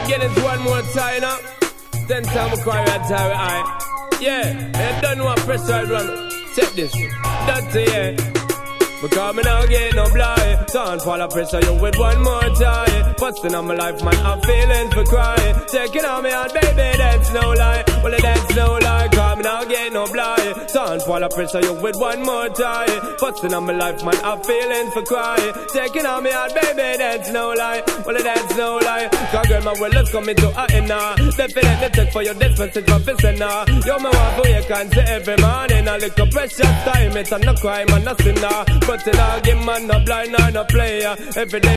again, it's one more time now. 10 times I cry right time with I. Yeah, you don't know what pressure run. Check this. That's it, yeah. Because me now get no blind. Don't fall of pressure you with one more time. Busting on my life, man, I'm feeling for crying. Taking on me out, baby, that's no lie. Well, that's no lie. Cause me now get no blind. Don't fall of pressure you with one more time. Busting on my life, man, I'm feeling for crying. Taking on me out, baby, that's no lie. Well, that's no lie. Cause girl, my world is coming to a end now. Definitely check for your dispensage for fishing now. You me want for you can say every morning. A little precious time, it's a no crime and nothing now. But till I give man no blind or no player. Every day